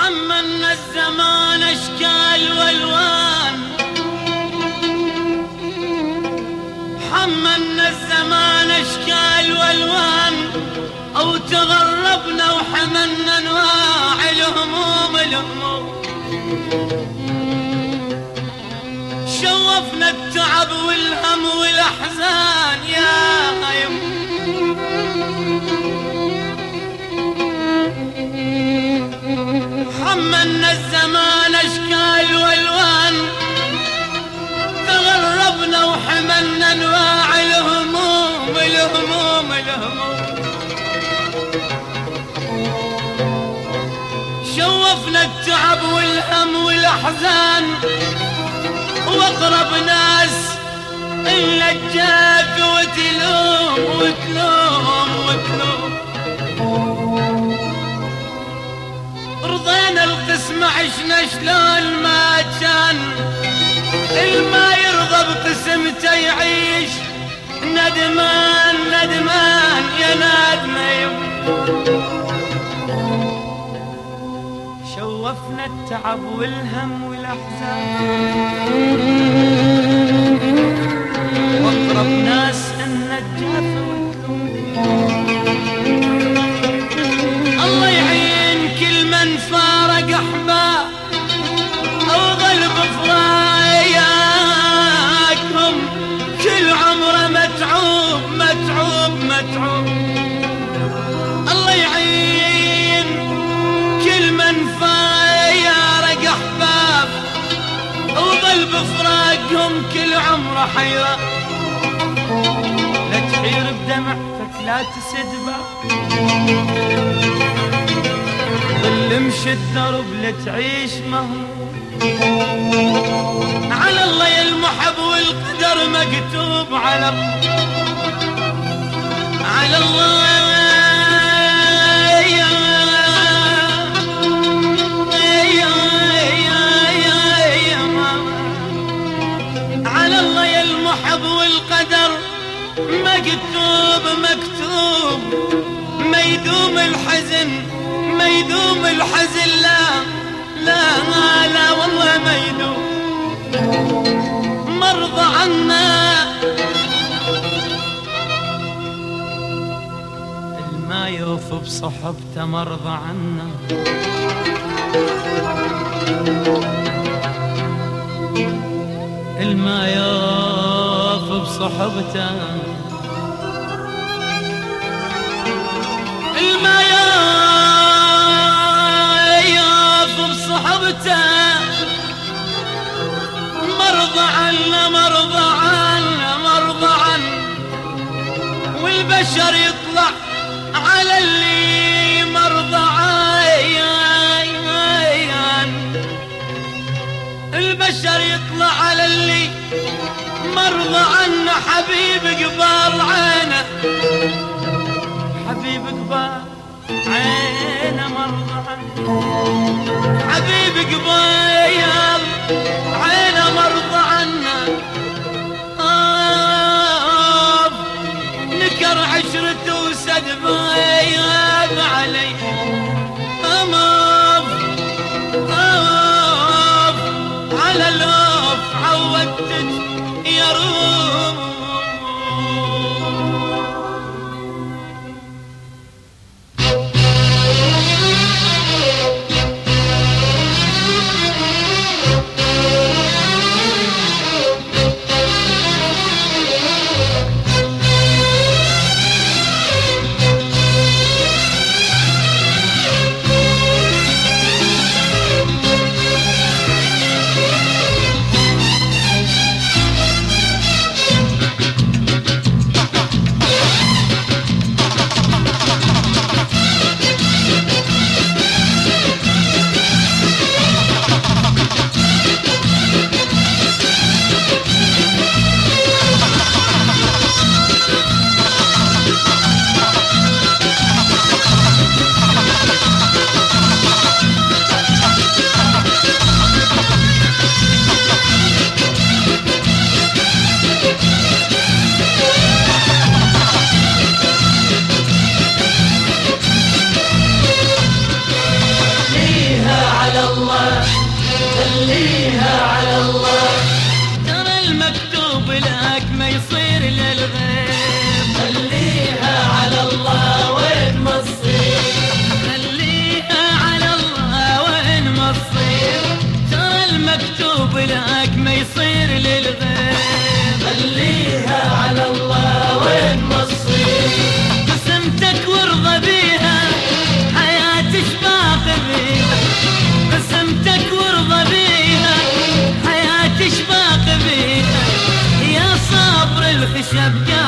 حملنا الزمان اشكال والوان، حملنا الزمان اشكال والوان، او تغربنا وحملنا انواع الهموم الهموم. شوفنا التعب والهم والاحزان يا غيم، حملنا الزمان اشكال والوان، تغربنا وحملنا انواع الهموم الهموم الهموم. شوفنا التعب والهم والاحزان، واقرب ناس الا تجاك وتلوم وتلوم وتلوم. رضينا القسم عشنا شلون ما كان، الما يرضى بقسمته يعيش ندمان ندمان يا نادم. شوفنا التعب والهم والاحزان، واقرب ناس النجاة والثوم. الله يعين كل من فارق احباب او ظل بفراقهم، كل عمره متعوب متعوب متعوب. الله يعين كل من فارق احباب او ظل بفراقهم، كل عمره حيرة. لا تحير بدمعتك لا تسدبه، ظل مشي الدرب لتعيش مهموم. على الله يا المحب والقدر مكتوب، على الله على الله يا المحب والقدر مكتوب مكتوب. ما يدوم الحزن ما يدوم الحزن، لا لا لا والله ما يدوم. مرضى عنا الما يوف بصحبته، مرضى عنا الما يوف بصحبته، الما يوف بصحبته. مرضى عنا مرضى عنا مرضى عنا، والبشر يطلع على اللي مرضى عين. البشر يطلع على اللي مرضى عنا. حبيب قبال عينه حبيب قبال عينه مرضى عنه، حبيب قبال عينه مرضى عنا. نكر عشرته وسد بايب علي، على الوف عودتك يا روم.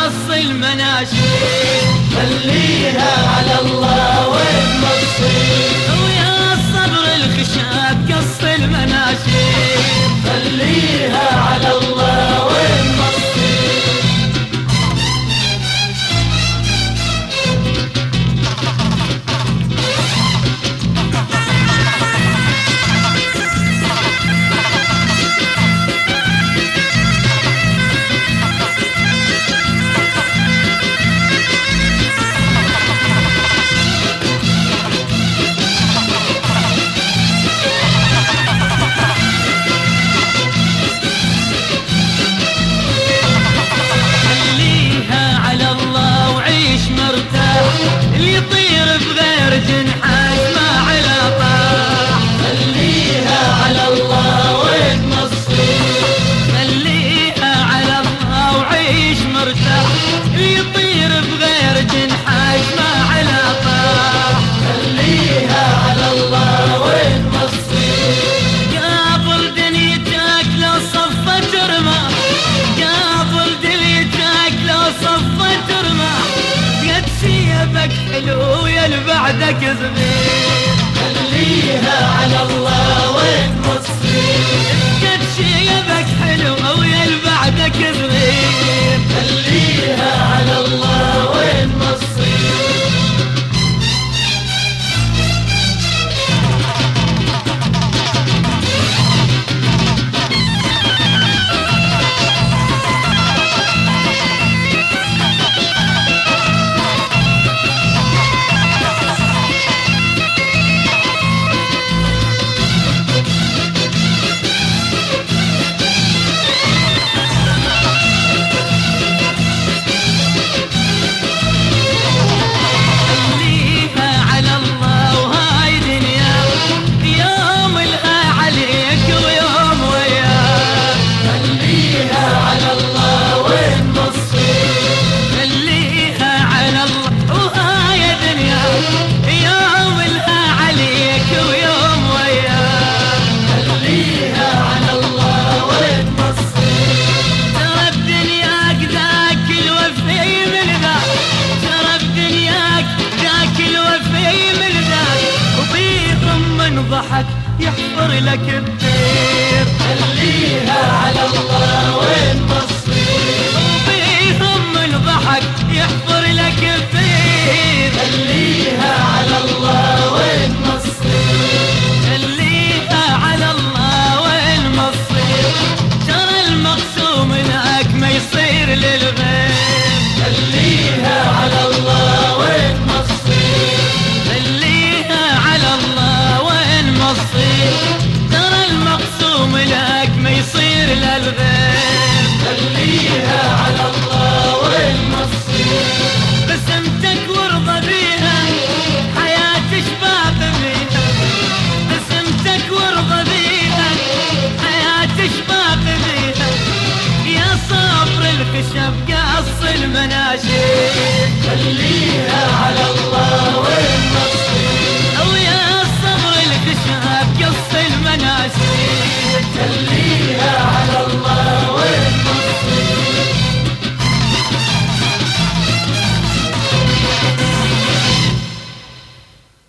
قص المناشير. خليها على الله وين ما تصير، ويا الصبر الخشاب قص المناشير. خليها على الله وين ما تصير. اللي يطير بغير جناح ما على طاح. خليها على الله وين ما تصير، خليها على الله وعيش مرتاح. اللي يطير بغير جناح ما على طاح. خليها على الله وين ما تصير. قابل دنيتك لو صفت رماح، قابل دنيتك لو صفت رماح. قد سيبك حلو يا اللي بعدك زبير. خليها على الله وين ما تصير. قد سيبك حلو يا اللي بعدك زبير. خليها على الله وين ما تصير. ضحك يحفر لك الدير. خليها على الله وين ما تصير. وبيهم الضحك يحفر لك الدير. خليها على الله وين ما تصير. خليها على الله وين ما تصير. ترى المقسوم لك ما يصير للغير. خليها على الله وين ما تصير. خليها على الله وين ما تصير. ترى المقسوم لك ما يصير للغير. خليها على الله وين ما تصير. قسمتك وارضى بيها حياة شباب بيها. قسمتك وارضى بيها حياة شباب بيها. يا صبر الخشب قص المناشير. خليها على الله وين